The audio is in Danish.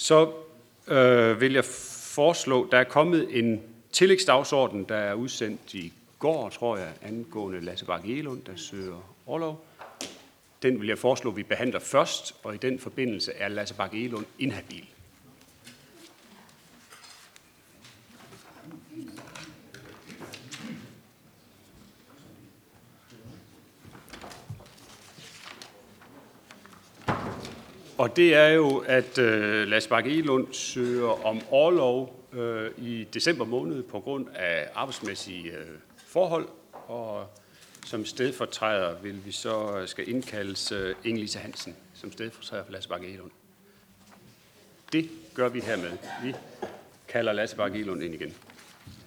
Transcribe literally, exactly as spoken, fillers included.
Så øh, vil jeg foreslå, der er kommet en tillægsdagsorden, der er udsendt i går, tror jeg, angående Lasse Bagge Egelund, der søger orlov. Den vil jeg foreslå, at vi behandler først, og i den forbindelse er Lasse Bagge Egelund inhabil. Og det er jo, at øh, Lasse Bagge Egelund søger om orlov øh, i december måned på grund af arbejdsmæssige øh, forhold, og som stedfortræder vil vi så skal indkaldes øh, Inge-Lise Hansen som stedfortræder for Lasse Bagge Egelund. Det gør vi hermed. Vi kalder Lasse Bagge Egelund ind igen.